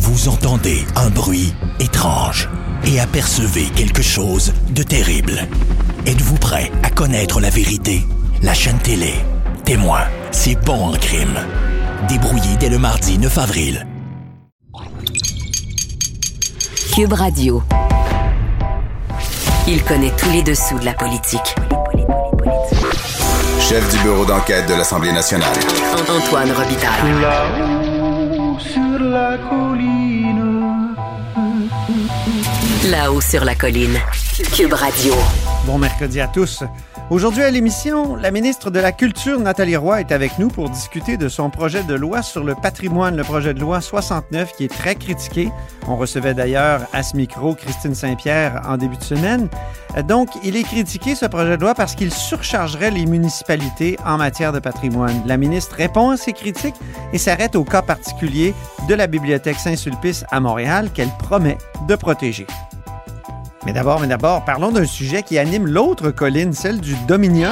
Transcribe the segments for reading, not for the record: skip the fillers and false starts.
Vous entendez un bruit étrange et apercevez quelque chose de terrible. Êtes-vous prêt à connaître la vérité? La chaîne télé Témoin, c'est bon en crime. Débrouillé dès le mardi 9 avril. Cube Radio. Il connaît tous les dessous de la politique. Chef du bureau d'enquête de l'Assemblée nationale. Antoine Robitaille. Là-haut sur la colline. Là-haut sur la colline. Cube Radio. Bon mercredi à tous. Aujourd'hui à l'émission, la ministre de la Culture, Nathalie Roy, est avec nous pour discuter de son projet de loi sur le patrimoine, le projet de loi 69, qui est très critiqué. On recevait d'ailleurs à ce micro Christine Saint-Pierre en début de semaine. Donc, il est critiqué, ce projet de loi, parce qu'il surchargerait les municipalités en matière de patrimoine. La ministre répond à ces critiques et s'arrête au cas particulier de la Bibliothèque Saint-Sulpice à Montréal qu'elle promet de protéger. Mais d'abord, parlons d'un sujet qui anime l'autre colline, celle du Dominion.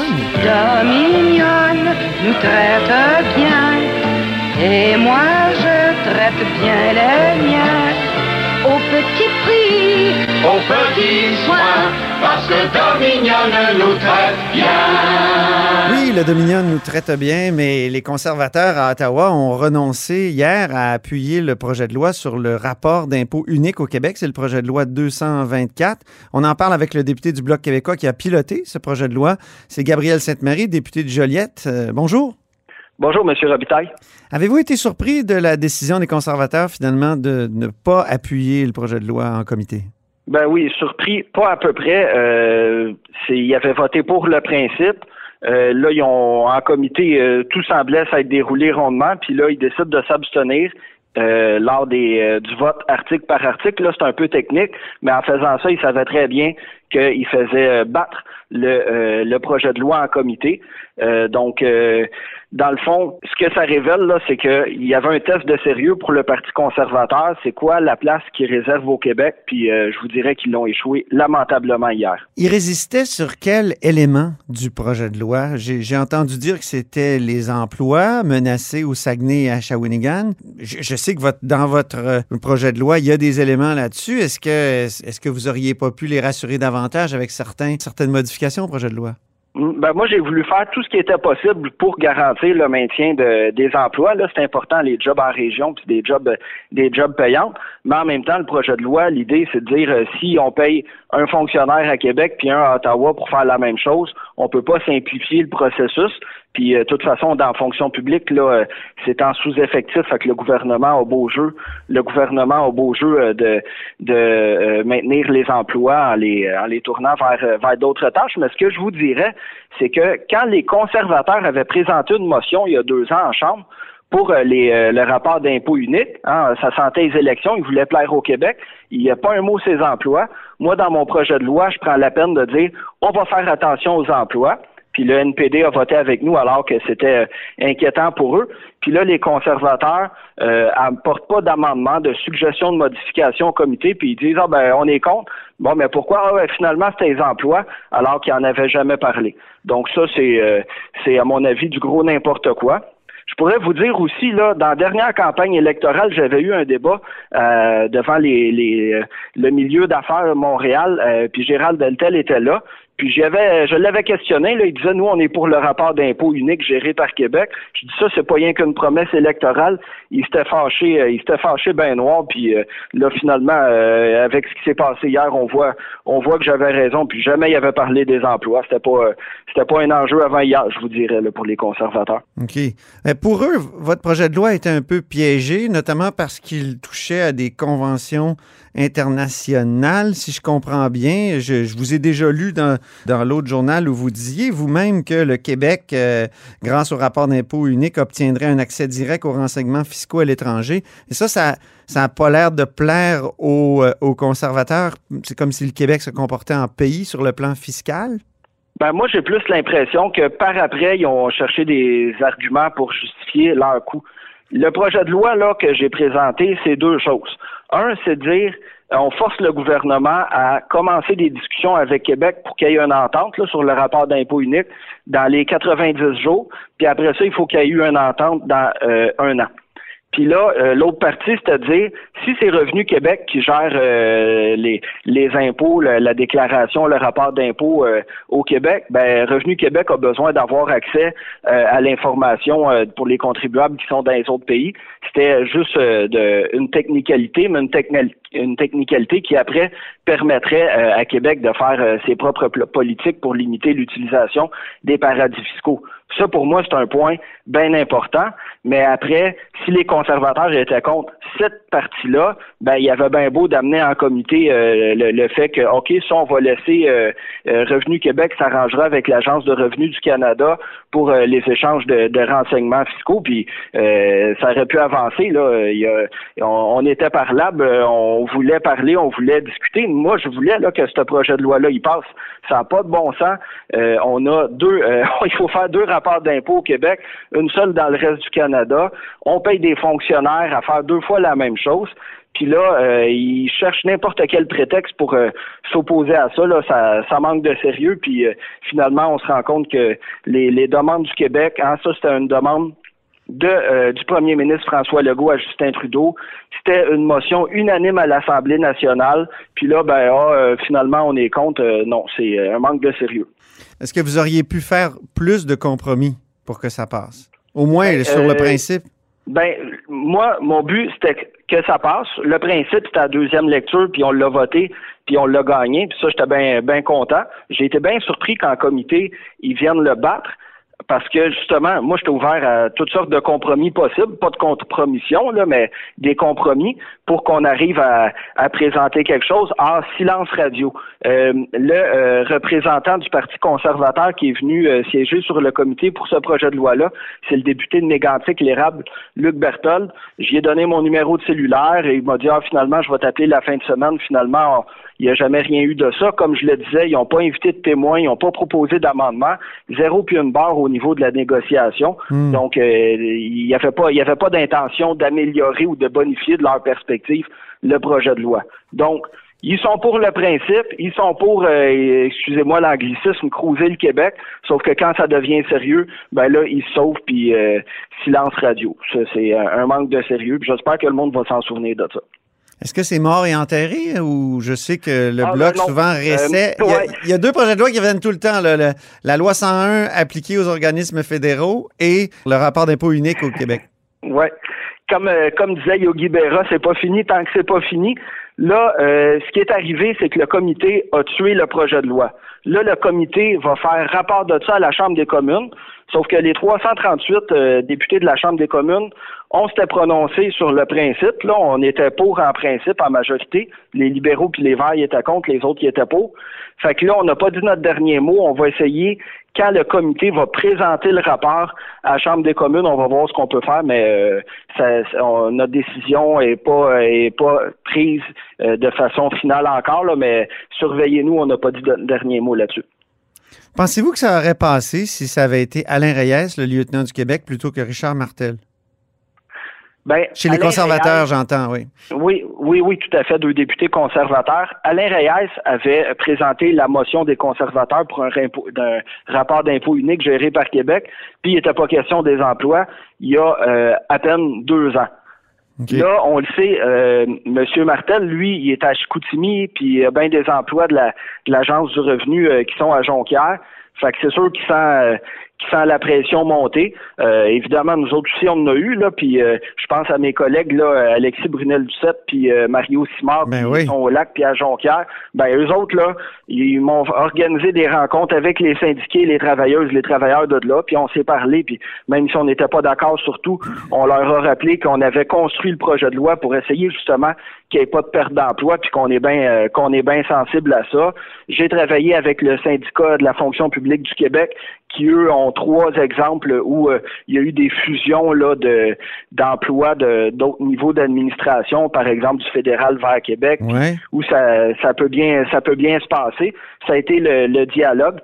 Dominion nous traite bien, et moi je traite bien les miens. Au petit prix, Au petit soin, parce que Dominion nous traite bien. Oui, le Dominion nous traite bien, mais les conservateurs à Ottawa ont renoncé hier à appuyer le projet de loi sur le rapport d'impôt unique au Québec. C'est le projet de loi 224. On en parle avec le député du Bloc québécois qui a piloté ce projet de loi. C'est Gabriel Sainte-Marie, député de Joliette. Bonjour. Bonjour, M. Robitaille. Avez-vous été surpris de la décision des conservateurs, finalement, de ne pas appuyer le projet de loi en comité? Ben oui, surpris, pas à peu près. Ils avaient voté pour le principe. Là, ils ont en comité, tout semblait s'être déroulé rondement, puis là, ils décident de s'abstenir lors du vote article par article. Là, c'est un peu technique, mais en faisant ça, ils savaient très bien qu'ils faisaient battre le projet de loi en comité. Donc, dans le fond, ce que ça révèle, là, c'est qu'il y avait un test de sérieux pour le Parti conservateur. C'est quoi la place qu'ils réservent au Québec? Puis je vous dirais qu'ils l'ont échoué lamentablement hier. Ils résistaient sur quel élément du projet de loi? J'ai entendu dire que c'était les emplois menacés au Saguenay et à Shawinigan. Je sais que dans votre projet de loi, il y a des éléments là-dessus. Est-ce que vous auriez pas pu les rassurer davantage avec certaines modifications au projet de loi? Ben moi, j'ai voulu faire tout ce qui était possible pour garantir le maintien des emplois. Là, c'est important, les jobs en région, puis des jobs payants. Mais en même temps, le projet de loi, l'idée, c'est de dire si on paye un fonctionnaire à Québec puis un à Ottawa pour faire la même chose, on peut pas simplifier le processus. Puis, de toute façon, dans la fonction publique, là, c'est en sous-effectif, fait que le gouvernement a beau jeu de maintenir les emplois en les tournant vers d'autres tâches. Mais ce que je vous dirais, c'est que quand les conservateurs avaient présenté une motion il y a 2 ans en Chambre pour le rapport d'impôt unique, ça sentait les élections, ils voulaient plaire au Québec, il n'y a pas un mot ces emplois. Moi, dans mon projet de loi, je prends la peine de dire on va faire attention aux emplois. Puis le NPD a voté avec nous alors que c'était inquiétant pour eux. Puis là, les conservateurs n'apportent pas d'amendement, de suggestion de modification au comité, puis ils disent on est contre. Bon, mais pourquoi finalement c'était les emplois alors qu'ils n'en avaient jamais parlé. Donc ça, c'est à mon avis du gros n'importe quoi. Je pourrais vous dire aussi, là, dans la dernière campagne électorale, j'avais eu un débat devant le milieu d'affaires de Montréal, puis Gérald Deltel était là. Puis je l'avais questionné, là, il disait, nous, on est pour le rapport d'impôt unique géré par Québec. Je dis ça, c'est pas rien qu'une promesse électorale. Il s'était fâché ben noir, puis là, finalement, avec ce qui s'est passé hier, on voit que j'avais raison, puis jamais il avait parlé des emplois. C'était pas un enjeu avant hier, je vous dirais, là, pour les conservateurs. OK. Pour eux, votre projet de loi était un peu piégé, notamment parce qu'il touchait à des conventions internationales, si je comprends bien. Je vous ai déjà lu dans l'autre journal où vous disiez vous-même que le Québec, grâce au rapport d'impôt unique, obtiendrait un accès direct aux renseignements fiscaux à l'étranger. Et ça n'a pas l'air de plaire aux conservateurs. C'est comme si le Québec se comportait en pays sur le plan fiscal. Ben moi, j'ai plus l'impression que par après, ils ont cherché des arguments pour justifier leur coup. Le projet de loi là que j'ai présenté, c'est 2 choses. Un, c'est de dire on force le gouvernement à commencer des discussions avec Québec pour qu'il y ait une entente là, sur le rapport d'impôt unique dans les 90 jours. Puis après ça, il faut qu'il y ait eu une entente dans 1 an. Puis là, l'autre partie, c'est-à-dire, si c'est Revenu Québec qui gère les impôts, la déclaration, le rapport d'impôts au Québec, ben Revenu Québec a besoin d'avoir accès à l'information pour les contribuables qui sont dans les autres pays. C'était juste une technicalité, mais une technicalité qui après permettrait à Québec de faire ses propres politiques pour limiter l'utilisation des paradis fiscaux. Ça, pour moi, c'est un point bien important. Mais après, si les conservateurs étaient contre cette partie-là, ben il y avait bien beau d'amener en comité le fait que, OK, ça, on va laisser Revenu Québec s'arrangera avec l'Agence de revenus du Canada pour les échanges de renseignements fiscaux, puis ça aurait pu avancer. Là, on était parlable, on voulait parler, on voulait discuter. Moi, je voulais là que ce projet de loi-là, il passe. Ça n'a pas de bon sens. On a il faut faire 2 rapports d'impôts au Québec, une seule dans le reste du Canada. On paye des fonctionnaires à faire 2 fois la même chose. Puis là, ils cherchent n'importe quel prétexte pour s'opposer à ça. Là, ça manque de sérieux. Puis finalement, on se rend compte que les demandes du Québec, ça c'était une demande du premier ministre François Legault à Justin Trudeau. C'était une motion unanime à l'Assemblée nationale. Puis là, finalement, on est contre. Non, c'est un manque de sérieux. Est-ce que vous auriez pu faire plus de compromis pour que ça passe? Au moins sur le principe? Moi, mon but, c'était que ça passe. Le principe, c'était la 2e lecture, puis on l'a voté, puis on l'a gagné. Puis ça, j'étais bien content. J'ai été bien surpris qu'en comité, ils viennent le battre. Parce que, justement, moi, j'étais ouvert à toutes sortes de compromis possibles, pas de compromission, là, mais des compromis pour qu'on arrive à présenter quelque chose en silence radio. Le représentant du Parti conservateur qui est venu siéger sur le comité pour ce projet de loi-là, c'est le député de Mégantic, l'érable, Luc Berthold. J'y ai donné mon numéro de cellulaire et il m'a dit, finalement, je vais t'appeler la fin de semaine. Finalement, il n'y a jamais rien eu de ça. Comme je le disais, ils n'ont pas invité de témoins, ils n'ont pas proposé d'amendement. 0 puis une barre au niveau de la négociation. Donc, il n'y avait pas d'intention d'améliorer ou de bonifier de leur perspective le projet de loi. Donc, ils sont pour le principe, ils sont pour, excusez-moi l'anglicisme, cruiser le Québec, sauf que quand ça devient sérieux, là, ils se sauvent, puis silence radio. Ça, c'est un manque de sérieux, puis j'espère que le monde va s'en souvenir de ça. Est-ce que c'est mort et enterré ou je sais que le Bloc souvent réessaie? Il y a 2 projets de loi qui viennent tout le temps. La loi 101 appliquée aux organismes fédéraux et le rapport d'impôt unique au Québec. Oui. Comme disait Yogi Berra, c'est pas fini tant que c'est pas fini. Là, ce qui est arrivé, c'est que le comité a tué le projet de loi. Là, le comité va faire rapport de ça à la Chambre des communes, sauf que les 338 députés de la Chambre des communes, on s'était prononcé sur le principe. Là, on était pour en principe, en majorité. Les libéraux puis les Verts y étaient contre, les autres y étaient pour. Fait que là, on n'a pas dit notre dernier mot. On va essayer, quand le comité va présenter le rapport à la Chambre des communes, on va voir ce qu'on peut faire, mais notre décision est pas prise de façon finale encore, là, mais surveillez-nous, on n'a pas dit le dernier mot là-dessus. Pensez-vous que ça aurait passé si ça avait été Alain Reyes, le lieutenant du Québec, plutôt que Richard Martel? Chez les conservateurs, j'entends, oui. Oui, tout à fait, 2 députés conservateurs. Alain Reyes avait présenté la motion des conservateurs pour un rapport d'impôt unique géré par Québec, puis il n'était pas question des emplois il y a à peine 2 ans. Okay. Là, on le sait, M. Martel, lui, il est à Chicoutimi, puis il y a bien des emplois de l'Agence du revenu qui sont à Jonquière. Fait que c'est sûr qu'il sent la pression monter. Évidemment, nous autres aussi, on en a eu, là, puis je pense à mes collègues, là, Alexis Brunel-Ducette, puis Mario Simard, qui sont au lac, puis à Jonquière. Eux autres, là, ils m'ont organisé des rencontres avec les syndiqués, les travailleuses, les travailleurs de là, puis on s'est parlé, puis même si on n'était pas d'accord sur tout, on leur a rappelé qu'on avait construit le projet de loi pour essayer, justement, qu'il n'y ait pas de perte d'emploi, puis qu'on est bien sensible à ça. J'ai travaillé avec le syndicat de la fonction publique du Québec, qui, eux, ont 3 exemples où il y a eu des fusions là d'emplois d'autres niveaux d'administration, par exemple du fédéral vers Québec, où ça peut bien se passer. Ça a été le dialogue,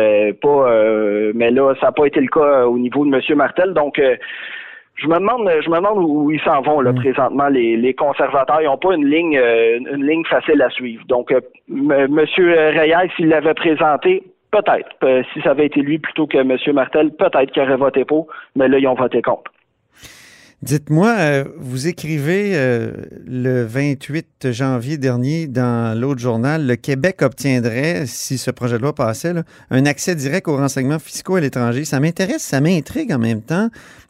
mais là, ça n'a pas été le cas au niveau de M. Martel. Donc, je me demande où ils s'en vont là présentement. Les conservateurs, ils n'ont pas une ligne facile à suivre. Donc, M. Reyes, s'il l'avait présenté, peut-être. Si ça avait été lui plutôt que M. Martel, peut-être qu'il aurait voté pour, mais là, ils ont voté contre. Dites-moi, vous écrivez le 28 janvier dernier dans l'autre journal, le Québec obtiendrait, si ce projet de loi passait, là, un accès direct aux renseignements fiscaux à l'étranger. Ça m'intéresse, ça m'intrigue en même temps,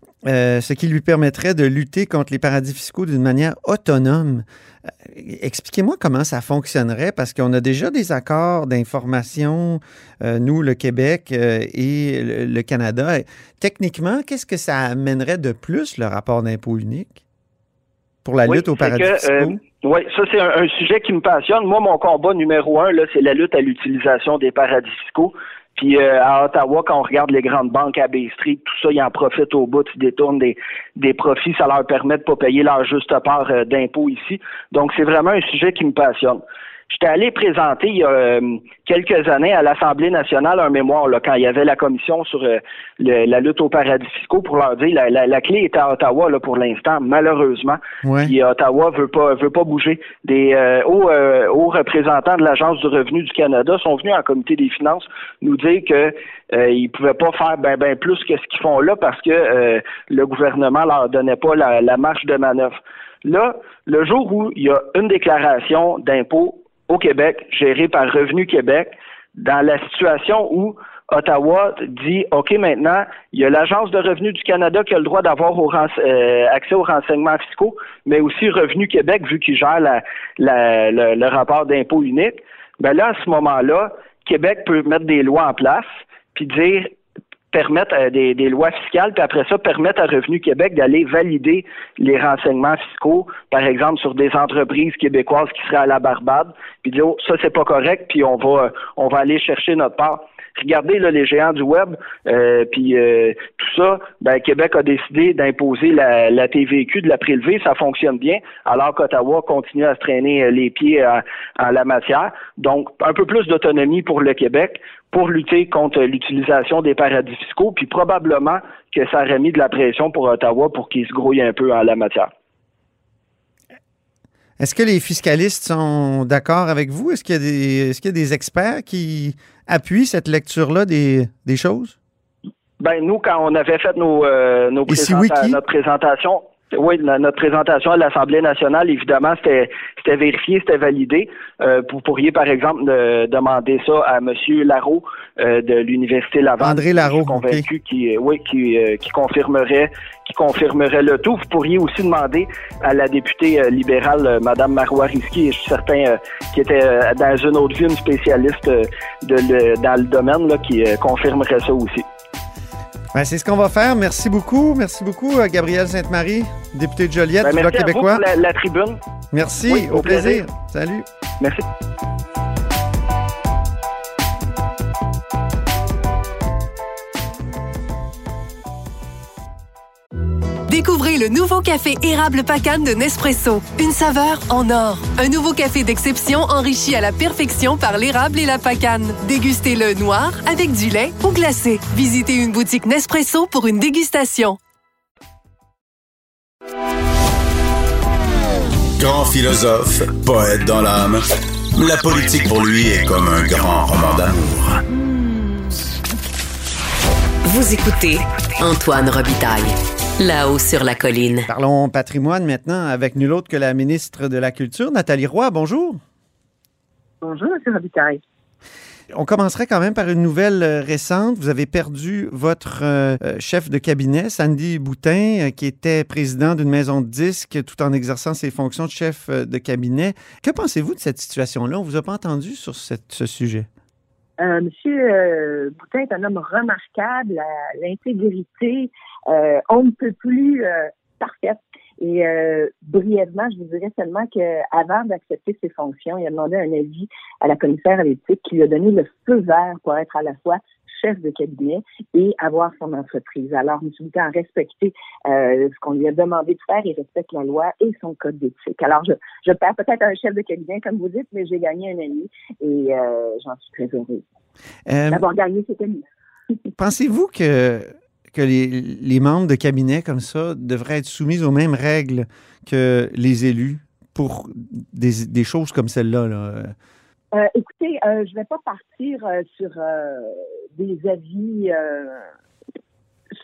ce qui lui permettrait de lutter contre les paradis fiscaux d'une manière autonome. Expliquez-moi comment ça fonctionnerait, parce qu'on a déjà des accords d'information, nous, le Québec et le Canada. Techniquement, qu'est-ce que ça amènerait de plus, le rapport d'impôt unique, pour la lutte aux paradis fiscaux? Oui, ça, c'est un sujet qui me passionne. Moi, mon combat numéro 1, là, c'est la lutte à l'utilisation des paradis fiscaux. Puis à Ottawa, quand on regarde les grandes banques à Bay Street, tout ça, ils en profitent au bout, ils détournent des profits, ça leur permet de pas payer leur juste part d'impôts ici. Donc, c'est vraiment un sujet qui me passionne. J'étais allé présenter il y a quelques années à l'Assemblée nationale un mémoire là, quand il y avait la commission sur la lutte aux paradis fiscaux pour leur dire la clé est à Ottawa là pour l'instant, malheureusement. Ouais. Puis Ottawa veut pas bouger. Des hauts représentants de l'Agence du revenu du Canada sont venus en comité des finances nous dire que ils pouvaient pas faire ben plus que ce qu'ils font là parce que le gouvernement leur donnait pas la marge de manœuvre. Là, le jour où il y a une déclaration d'impôt au Québec, géré par Revenu Québec, dans la situation où Ottawa dit, OK, maintenant, il y a l'Agence de revenus du Canada qui a le droit d'avoir accès aux renseignements fiscaux, mais aussi Revenu Québec, vu qu'il gère le rapport d'impôt unique. Ben là, à ce moment-là, Québec peut mettre des lois en place, puis permettre des lois fiscales, puis après ça, permettre à Revenu Québec d'aller valider les renseignements fiscaux, par exemple, sur des entreprises québécoises qui seraient à la Barbade, puis dire, oh, ça, c'est pas correct, puis on va aller chercher notre part. Regardez là, les géants du web, puis tout ça, Québec a décidé d'imposer la TVQ, de la prélever, ça fonctionne bien, alors qu'Ottawa continue à se traîner les pieds en la matière. Donc, un peu plus d'autonomie pour le Québec pour lutter contre l'utilisation des paradis fiscaux, puis probablement que ça aurait mis de la pression pour Ottawa pour qu'il se grouille un peu en la matière. Est-ce que les fiscalistes sont d'accord avec vous? Est-ce qu'il y a des experts qui appuient cette lecture-là des choses? Nous, quand on avait fait notre présentation, oui, notre présentation à l'Assemblée nationale, évidemment, c'était vérifié, c'était validé. Vous pourriez, par exemple, demander ça à M. Larreau de l'Université Laval. André Larreau, je suis convaincu qui confirmerait le tout. Vous pourriez aussi demander à la députée libérale, Mme Marois Risky, et je suis certain qui était dans une autre vie, une spécialiste dans le domaine, là, qui confirmerait ça aussi. C'est ce qu'on va faire. Merci beaucoup. Merci beaucoup, Gabrielle Sainte-Marie, députée de Joliette du Bloc québécois. Merci à vous pour la tribune. Merci, oui, au plaisir. Salut. Merci. Découvrez le nouveau café érable Pacane de Nespresso. Une saveur en or. Un nouveau café d'exception enrichi à la perfection par l'érable et la pacane. Dégustez-le noir, avec du lait ou glacé. Visitez une boutique Nespresso pour une dégustation. Grand philosophe, poète dans l'âme, la politique pour lui est comme un grand roman d'amour. Vous écoutez Antoine Robitaille. Là-haut sur la colline. Parlons patrimoine maintenant avec nul autre que la ministre de la Culture, Nathalie Roy. Bonjour. Bonjour, M. Robitaille. On commencerait quand même par une nouvelle récente. Vous avez perdu votre chef de cabinet, Sandy Boutin, qui était président d'une maison de disques tout en exerçant ses fonctions de chef de cabinet. Que pensez-vous de cette situation-là? On ne vous a pas entendu sur ce sujet. Monsieur Boutin est un homme remarquable, l'intégrité, on ne peut plus parfaite. Et brièvement, je vous dirais seulement qu'avant d'accepter ses fonctions, il a demandé un avis à la commissaire à l'éthique qui lui a donné le feu vert pour être à la fois chef de cabinet et avoir son entreprise. Alors, M. Boutin a respecté ce qu'on lui a demandé de faire. Il respecte la loi et son code d'éthique. Alors, je perds peut-être un chef de cabinet, comme vous dites, mais j'ai gagné un ami et j'en suis très heureuse d'avoir gagné cet ami. Pensez-vous que les membres de cabinet comme ça devraient être soumis aux mêmes règles que les élus pour des choses comme celle-là, là? Écoutez, je ne vais pas partir sur des avis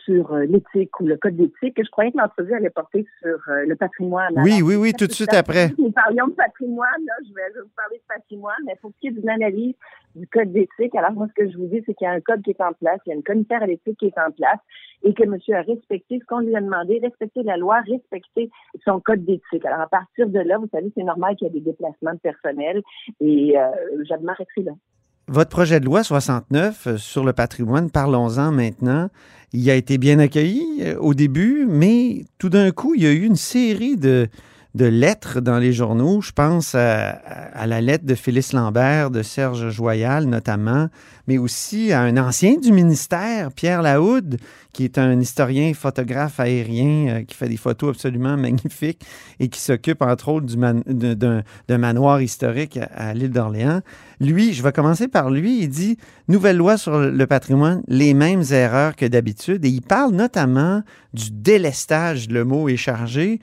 sur l'éthique ou le code d'éthique. Je croyais que l'entrevue allait porter sur le patrimoine. Oui, tout de suite après. Nous parlions de patrimoine, là, je vais vous parler de patrimoine, mais pour ce qui est d'une analyse du code d'éthique, alors moi, ce que je vous dis, c'est qu'il y a un code qui est en place, il y a une commissaire à l'éthique qui est en place, et que monsieur a respecté ce qu'on lui a demandé, respecter la loi, respecter son code d'éthique. Alors, à partir de là, vous savez, c'est normal qu'il y ait des déplacements de personnel, et je m'arrêterai là. Votre projet de loi 69 sur le patrimoine, parlons-en maintenant, il a été bien accueilli au début, mais tout d'un coup, il y a eu une série de lettres dans les journaux. Je pense à la lettre de Félix Lambert, de Serge Joyal notamment, mais aussi à un ancien du ministère, Pierre Lahoude, qui est un historien photographe aérien qui fait des photos absolument magnifiques et qui s'occupe entre autres d'un manoir historique à l'île d'Orléans. Lui, je vais commencer par lui, il dit « Nouvelle loi sur le patrimoine, les mêmes erreurs que d'habitude » et il parle notamment du délestage, le mot est chargé,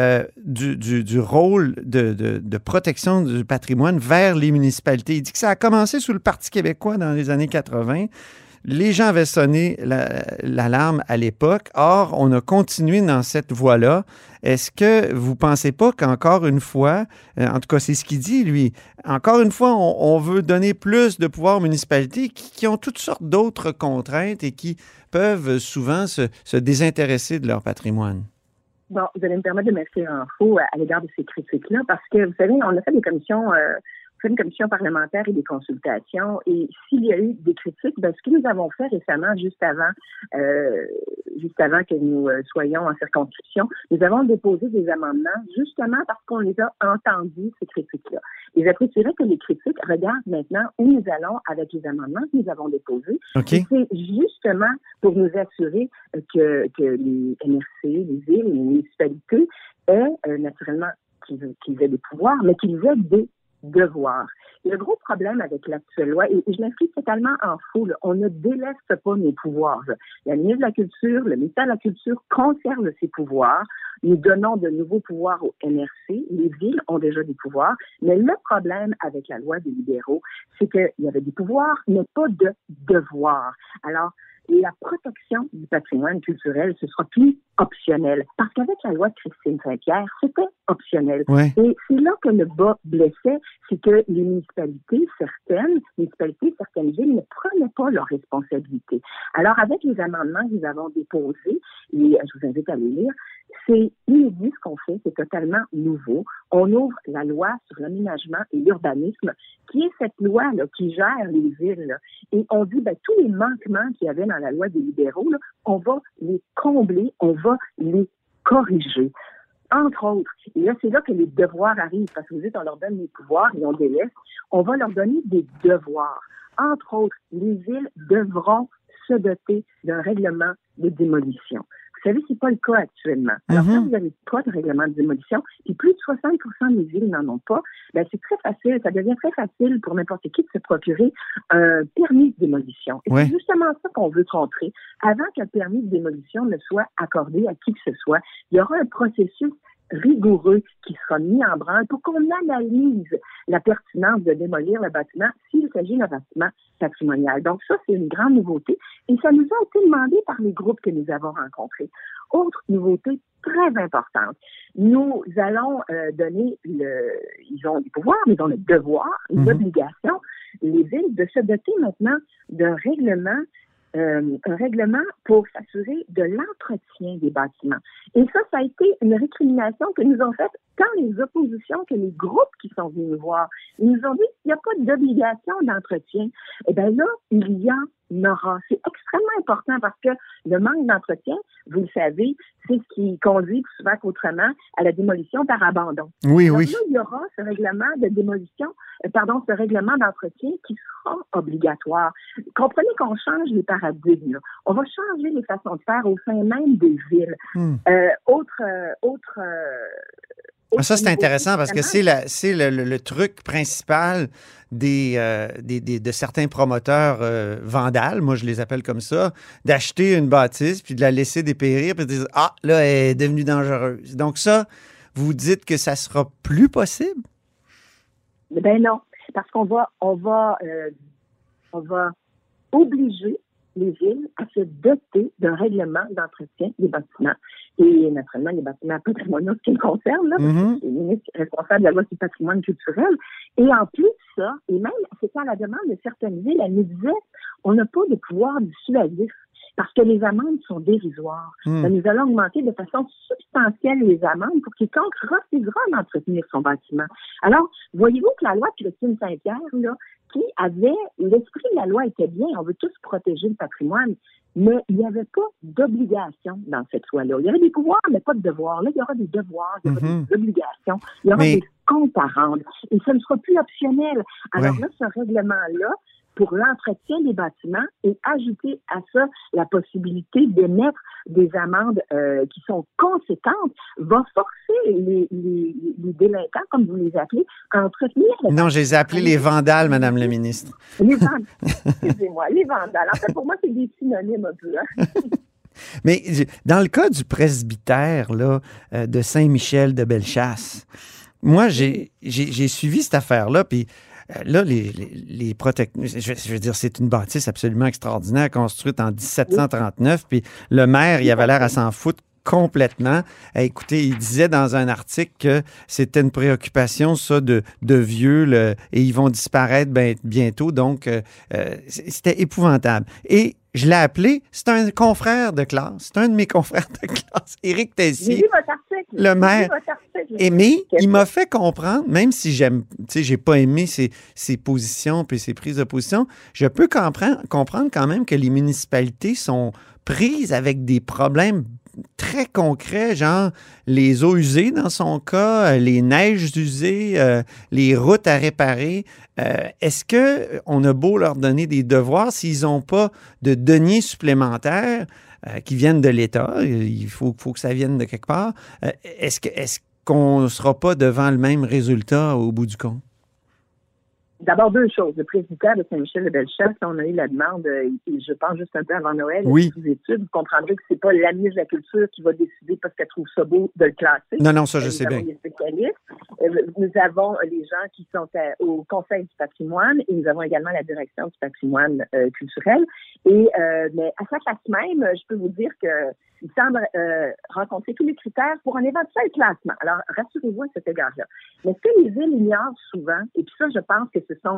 du rôle de protection du patrimoine vers les municipalités. Il dit que ça a commencé sous le Parti québécois dans les années 80. Les gens avaient sonné l'alarme à l'époque. Or, on a continué dans cette voie-là. Est-ce que vous ne pensez pas qu'encore une fois, en tout cas, c'est ce qu'il dit, lui, encore une fois, on veut donner plus de pouvoir aux municipalités qui ont toutes sortes d'autres contraintes et qui peuvent souvent se désintéresser de leur patrimoine? Bon, vous allez me permettre de mettre en faux à l'égard de ces critiques-là, parce que, vous savez, on a fait des commissions... une commission parlementaire et des consultations. Et s'il y a eu des critiques, ce que nous avons fait récemment, juste avant que nous soyons en circonscription, nous avons déposé des amendements justement parce qu'on les a entendus, ces critiques-là. Et j'apprécierais que les critiques regardent maintenant où nous allons avec les amendements que nous avons déposés. Okay. Et c'est justement pour nous assurer que les MRC, les villes, les municipalités aient naturellement qu'ils aient des pouvoirs, mais qu'ils aient des devoir. Le gros problème avec l'actuelle loi, et je m'inscris totalement en faux, on ne déleste pas nos pouvoirs. La ministre de la Culture, le ministère de la Culture conserve ses pouvoirs. Nous donnons de nouveaux pouvoirs au MRC. Les villes ont déjà des pouvoirs. Mais le problème avec la loi des libéraux, c'est qu'il y avait des pouvoirs, mais pas de devoirs. Alors, la protection du patrimoine culturel, ce sera plus optionnel. Parce qu'avec la loi de Christine Saint-Pierre, c'était optionnel. Ouais. Et c'est là que le bas blessait, c'est que les municipalités, certaines villes ne prenaient pas leurs responsabilités. Alors, avec les amendements que nous avons déposés, et je vous invite à les lire, c'est inédit ce qu'on fait, c'est totalement nouveau. On ouvre la loi sur l'aménagement et l'urbanisme, qui est cette loi-là qui gère les villes. Là. Et on dit, tous les manquements qu'il y avait dans la loi des libéraux, là, on va les combler, on va les corriger. Entre autres, et là, c'est là que les devoirs arrivent, parce que vous dites, on leur donne des pouvoirs et on délaisse. On va leur donner des devoirs. Entre autres, les villes devront se doter d'un règlement de démolition. Vous savez, c'est pas le cas actuellement. Alors, quand vous n'avez pas de règlement de démolition, et plus de 60% des villes n'en ont pas, c'est très facile, ça devient très facile pour n'importe qui de se procurer un permis de démolition. Et c'est justement ça qu'on veut contrer. Avant qu'un permis de démolition ne soit accordé à qui que ce soit, il y aura un processus rigoureux qui sera mis en branle pour qu'on analyse la pertinence de démolir le bâtiment s'il s'agit d'un bâtiment patrimonial. Donc ça, c'est une grande nouveauté et ça nous a été demandé par les groupes que nous avons rencontrés. Autre nouveauté très importante, nous allons donner ils ont des pouvoirs, mais ils ont le devoir, une obligation, les villes, de se doter maintenant d'un règlement un règlement pour s'assurer de l'entretien des bâtiments. Et ça a été une récrimination que nous ont faite tant les oppositions que les groupes qui sont venus nous voir. Ils nous ont dit qu'il n'y a pas d'obligation d'entretien. Eh bien là, il y en aura. C'est extrêmement important parce que le manque d'entretien, vous le savez, c'est ce qui conduit souvent qu'autrement à la démolition par abandon. Oui, donc, oui. Là, il y aura ce règlement de démolition, ce règlement d'entretien qui sera obligatoire. Comprenez qu'on change les paradigmes. Là. On va changer les façons de faire au sein même des villes. Ça, c'est intéressant parce que c'est le truc principal de certains promoteurs vandales, moi je les appelle comme ça, d'acheter une bâtisse puis de la laisser dépérir puis de dire « Ah, là, elle est devenue dangereuse ». Donc ça, vous dites que ça sera plus possible? Ben non, parce qu'on va obliger les villes à se doter d'un règlement d'entretien des bâtiments. Et naturellement, les bâtiments patrimoniaux, ce qui me concerne, là, parce que c'est le ministre responsable de la loi sur le patrimoine culturel. Et en plus de ça, et même, c'était à la demande de certaines villes, elle nous disait, on n'a pas de pouvoir dissuasif parce que les amendes sont dérisoires. Nous allons augmenter de façon substantielle les amendes pour quiconque refusera d'entretenir son bâtiment. Alors, voyez-vous que la loi de Christine Saint-Pierre, là, qui avait, l'esprit de la loi était bien, on veut tous protéger le patrimoine, mais il n'y avait pas d'obligation dans cette loi-là. Il y avait des pouvoirs, mais pas de devoirs. Là, il y aura des devoirs, il y aura des obligations, il y aura des comptes à rendre. Et ça ne sera plus optionnel. Alors là, ce règlement-là, pour l'entretien des bâtiments et ajouter à ça la possibilité d'émettre des amendes qui sont conséquentes, va forcer les délinquants, comme vous les appelez, à entretenir... Non, je les ai appelés les vandales, Madame la ministre. Les vandales, excusez-moi, les vandales. En fait, pour moi, c'est des synonymes un peu. Hein? Mais dans le cas du presbytère là, de Saint-Michel de Bellechasse, moi, j'ai suivi cette affaire-là, puis là, les protecteurs, je veux dire, c'est une bâtisse absolument extraordinaire, construite en 1739, puis le maire, il avait l'air à s'en foutre complètement. Écoutez, il disait dans un article que c'était une préoccupation, ça, de vieux, et ils vont disparaître bientôt, donc c'était épouvantable. Et je l'ai appelé, c'est un confrère de classe, c'est un de mes confrères de classe, Éric Tessier, j'ai vu votre article, le maire. Mais il m'a fait comprendre, même si j'ai pas aimé ses positions puis ses prises de position, je peux comprendre quand même que les municipalités sont prises avec des problèmes très concrets, genre les eaux usées dans son cas, les neiges usées, les routes à réparer. Est-ce qu'on a beau leur donner des devoirs s'ils n'ont pas de deniers supplémentaires qui viennent de l'État, il faut que ça vienne de quelque part, est-ce qu'on ne sera pas devant le même résultat au bout du compte? D'abord, deux choses. Le presbytère de Saint-Michel de Bellechasse, on a eu la demande, je pense juste un peu avant Noël, sous études. Vous comprendrez que c'est pas la ministre de la Culture qui va décider parce qu'elle trouve ça beau de le classer. Non, ça je sais bien. Nous avons les spécialistes. Nous avons les gens qui sont au Conseil du patrimoine et nous avons également la direction du patrimoine culturel. Et mais à sa place même, je peux vous dire qu'il semble rencontrer tous les critères pour un éventuel classement. Alors, rassurez-vous à cet égard-là. Mais ce que les villes ignorent souvent, et puis ça, je pense que ce sont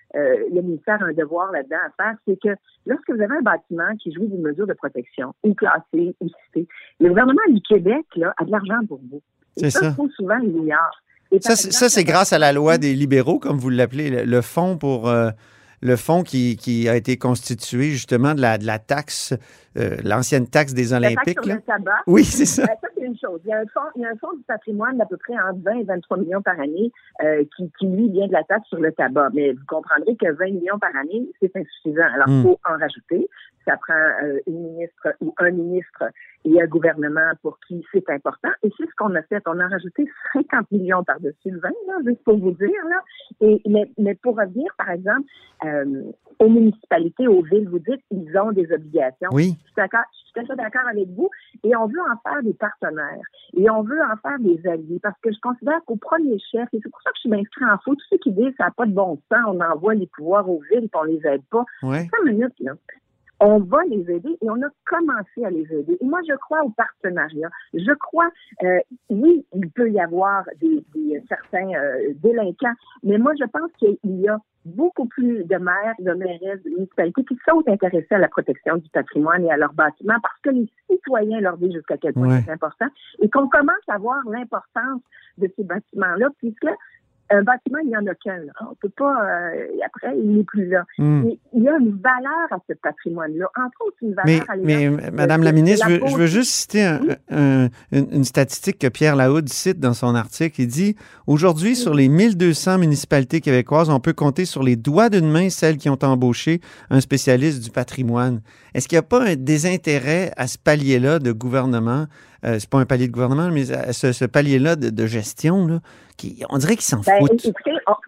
le ministère a un devoir là-dedans à faire, c'est que lorsque vous avez un bâtiment qui jouit d'une mesure de protection, ou classé, ou cité, le gouvernement du Québec là, a de l'argent pour vous. Et ça, trop souvent, il ignore. Ça, c'est grâce à la loi des libéraux, comme vous l'appelez, le fonds pour... le fonds qui a été constitué justement de la taxe, l'ancienne taxe des Olympiques. La taxe sur le tabac. Oui, c'est ça. Ça, c'est une chose. Il y a un fonds du patrimoine d'à peu près entre 20 et 23 millions par année qui lui, vient de la taxe sur le tabac. Mais vous comprendrez que 20 millions par année, c'est insuffisant. Alors, il faut en rajouter. Ça prend une ministre ou un ministre et un gouvernement pour qui c'est important. Et c'est ce qu'on a fait. On a rajouté 50 millions par-dessus le 20, là, juste pour vous dire. Là. Mais pour revenir, par exemple, aux municipalités, aux villes, vous dites qu'ils ont des obligations. Oui. Je suis tout à fait d'accord avec vous. Et on veut en faire des partenaires. Et on veut en faire des alliés. Parce que je considère qu'au premier chef, et c'est pour ça que je suis inscrit en faux, tous ceux qui disent que ça n'a pas de bon sens, on envoie les pouvoirs aux villes et on les aide pas. Ouais. 5 minutes, là. On va les aider et on a commencé à les aider. Et moi, je crois au partenariat. Je crois, oui, il peut y avoir certains délinquants, mais moi, je pense qu'il y a beaucoup plus de maires, de mairesses, de municipalités qui sont intéressés à la protection du patrimoine et à leur bâtiment parce que les citoyens leur disent jusqu'à quel point c'est important et qu'on commence à voir l'importance de ces bâtiments-là puisque un bâtiment, il n'y en a qu'un. On ne peut pas... après, il n'est plus là. Il y a une valeur à ce patrimoine-là. Entre autres, une valeur à l'égard... Mais Madame la ministre, je veux juste citer une statistique que Pierre Lahoud cite dans son article. Il dit, aujourd'hui, sur les 1200 municipalités québécoises, on peut compter sur les doigts d'une main celles qui ont embauché un spécialiste du patrimoine. Est-ce qu'il n'y a pas un désintérêt à ce palier-là de gouvernement? C'est pas un palier de gouvernement, mais à ce palier-là de gestion, là, on dirait qu'ils s'en foutent. Écoutez,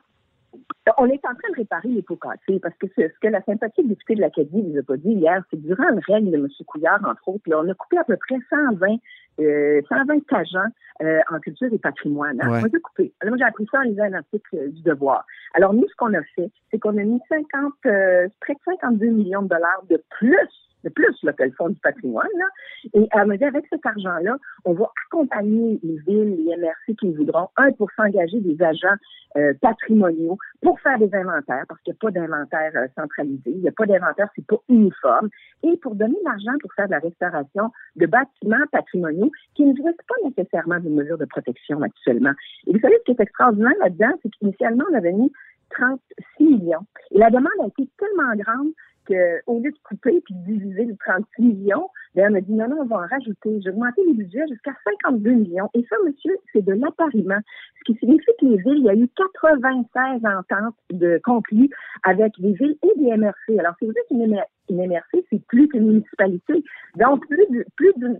on est en train de réparer les pots cassés parce que ce que la sympathique députée de l'Acadie ne nous a pas dit hier, c'est que durant une règle de M. Couillard, entre autres, là, on a coupé à peu près 120 120 agents en culture et patrimoine. Hein? Ouais. On a coupé. Alors, moi, j'ai appris ça en lisant un article du Devoir. Alors, nous, ce qu'on a fait, c'est qu'on a mis près de 52 millions de dollars de plus là, que le Fonds du patrimoine. Là. Et elle me dit, avec cet argent-là, on va accompagner les villes, les MRC qui voudront, pour s'engager des agents patrimoniaux pour faire des inventaires, parce qu'il n'y a pas d'inventaire centralisé, il n'y a pas d'inventaire, c'est pas uniforme, et pour donner l'argent pour faire de la restauration de bâtiments patrimoniaux qui ne jouissent pas nécessairement d'une mesure de protection actuellement. Et vous savez, ce qui est extraordinaire là-dedans, c'est qu'initialement, on avait mis 36 millions. Et la demande a été tellement grande qu'au lieu de couper puis de diviser les 36 millions, on a dit non, on va en rajouter. J'ai augmenté les budgets jusqu'à 52 millions. Et ça, monsieur, c'est de l'appariement. Ce qui signifie que les villes, il y a eu 96 ententes conclues avec des villes et des MRC. Alors, si vous êtes une MRC, c'est plus qu'une municipalité. Donc, plus de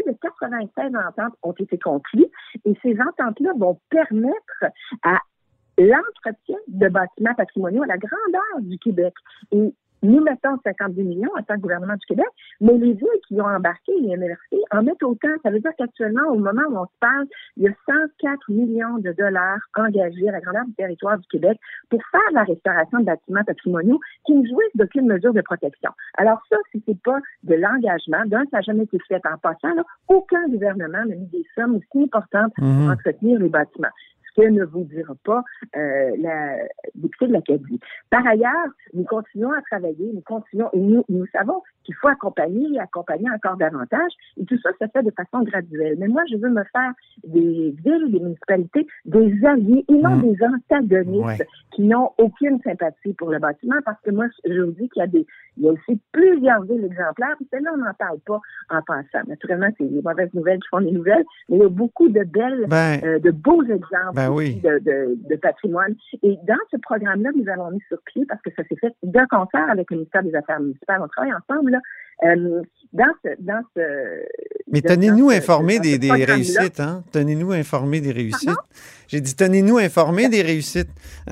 96 ententes ont été conclues. Et ces ententes-là vont permettre à l'entretien de bâtiments patrimoniaux à la grandeur du Québec. Et nous mettons 52 millions en tant que gouvernement du Québec, mais les villes qui ont embarqué, les MRC, en mettent autant. Ça veut dire qu'actuellement, au moment où on se parle, il y a 104 millions de dollars engagés à la grandeur du territoire du Québec pour faire la restauration de bâtiments patrimoniaux qui ne jouissent d'aucune mesure de protection. Alors ça, si c'est pas de l'engagement, ça n'a jamais été fait en passant, là, aucun gouvernement n'a mis des sommes aussi importantes pour entretenir les bâtiments. Ce que ne vous dira pas la députée de l'Acadie. Par ailleurs, nous continuons à travailler, et nous savons qu'il faut accompagner encore davantage, et tout ça se fait de façon graduelle. Mais moi, je veux me faire des villes, des municipalités, des alliés et non des antagonistes qui n'ont aucune sympathie pour le bâtiment, parce que moi, je vous dis qu'il y a aussi plusieurs villes exemplaires, puis celles-là, on n'en parle pas en passant. Naturellement, c'est les mauvaises nouvelles qui font les nouvelles, mais il y a beaucoup de belles, de beaux exemples de patrimoine. Et dans ce programme-là, nous avons mis sur pied, parce que ça s'est fait de concert avec le ministère des Affaires municipales, on travaille ensemble, là, Mais tenez-nous informés des réussites, hein? Tenez-nous informés des réussites. Pardon? J'ai dit, tenez-nous informés des réussites.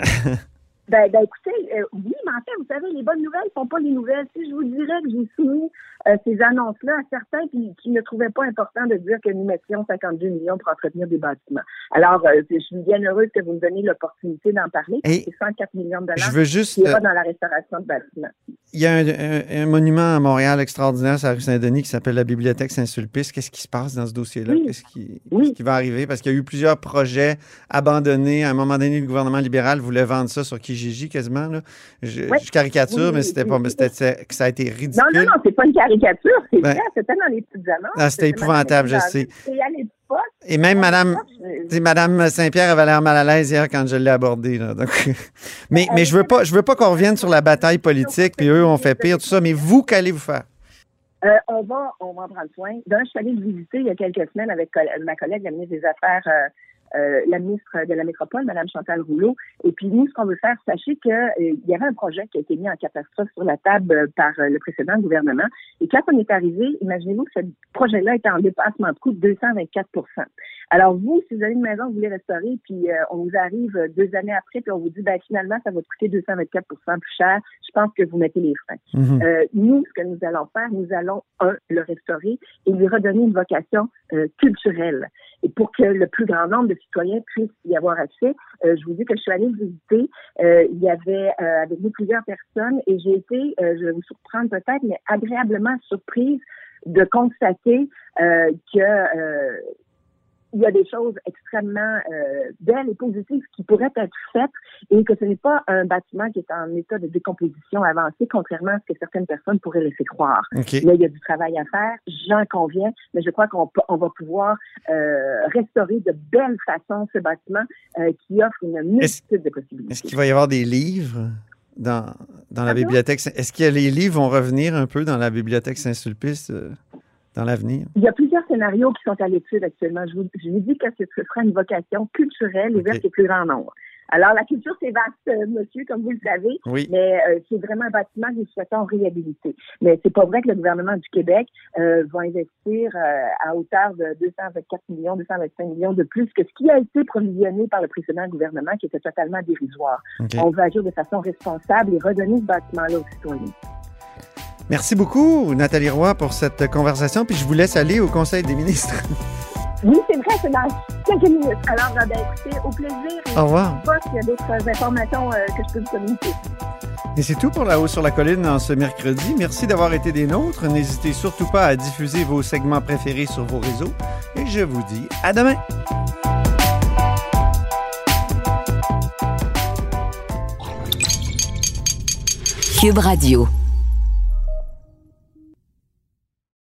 Écoutez, oui, mais en fait, vous savez, les bonnes nouvelles ne sont pas les nouvelles. Si je vous dirais que j'ai soumis ces annonces-là à certains qui ne trouvaient pas important de dire que nous mettions 52 millions pour entretenir des bâtiments. Alors, je suis bien heureuse que vous me donniez l'opportunité d'en parler. C'est 104 millions de dollars qui va dans la restauration de bâtiments. Il y a un monument à Montréal extraordinaire, sur la rue Saint-Denis, qui s'appelle la Bibliothèque Saint-Sulpice. Qu'est-ce qui se passe dans ce dossier-là? Oui. Qu'est-ce qui va arriver? Parce qu'il y a eu plusieurs projets abandonnés. À un moment donné, le gouvernement libéral voulait vendre ça sur Kijiji quasiment. Là. Je caricature, mais c'était pas, que ça a été ridicule. Non, c'est pas une caricature. C'est vrai, c'était dans les petites annonces. Ah, c'était épouvantable, je sais. Et à l'époque, et même Madame Saint-Pierre avait l'air mal à l'aise hier quand je l'ai abordée. Là. Donc, mais je veux pas qu'on revienne sur la bataille politique, puis eux ont fait pire, tout ça. Mais vous, qu'allez-vous faire? On va en prendre soin. Je suis allée le visiter il y a quelques semaines avec ma collègue, la ministre des Affaires, la ministre de la Métropole, Mme Chantal Rouleau. Et puis nous, ce qu'on veut faire, sachez qu'il y avait un projet qui a été mis en catastrophe sur la table par le précédent gouvernement. Et quand on est arrivé, imaginez-vous que ce projet-là était en dépassement de coût de 224 %. Alors vous, si vous avez une maison que vous voulez restaurer, puis on vous arrive 2 années après, puis on vous dit, finalement, ça va coûter 224 % plus cher, je pense que vous mettez les freins. Nous, ce que nous allons faire, nous allons, le restaurer et lui redonner une vocation culturelle. Et pour que le plus grand nombre de citoyens puissent y avoir accès, je vous dis que je suis allée le visiter. Il y avait avec nous plusieurs personnes et j'ai été, je vais vous surprendre peut-être, mais agréablement surprise de constater que il y a des choses extrêmement belles et positives qui pourraient être faites et que ce n'est pas un bâtiment qui est en état de décomposition avancée, contrairement à ce que certaines personnes pourraient laisser croire. Okay. Là, il y a du travail à faire, j'en conviens, mais je crois qu'on va pouvoir restaurer de belle façon ce bâtiment qui offre une multitude de possibilités. Est-ce qu'il va y avoir des livres dans la bibliothèque? Est-ce que les livres vont revenir un peu dans la bibliothèque Saint-Sulpice dans l'avenir? Il y a plusieurs scénarios qui sont à l'étude actuellement. Je vous dis que ce sera une vocation culturelle ouverte au plus grand nombre. Alors, la culture, c'est vaste, monsieur, comme vous le savez, mais c'est vraiment un bâtiment que nous souhaitons réhabiliter. Mais c'est pas vrai que le gouvernement du Québec va investir à hauteur de 224 millions, 225 millions de plus que ce qui a été provisionné par le précédent gouvernement, qui était totalement dérisoire. On veut agir de façon responsable et redonner ce bâtiment-là aux citoyens. Merci beaucoup, Nathalie Roy, pour cette conversation. Puis je vous laisse aller au Conseil des ministres. Oui, c'est vrai, c'est dans quelques minutes. Alors, écoutez, au plaisir. Au revoir. Je ne sais pas s'il y a d'autres informations que je peux vous communiquer. Et c'est tout pour La Haut sur la Colline en ce mercredi. Merci d'avoir été des nôtres. N'hésitez surtout pas à diffuser vos segments préférés sur vos réseaux. Et je vous dis à demain. Cube Radio.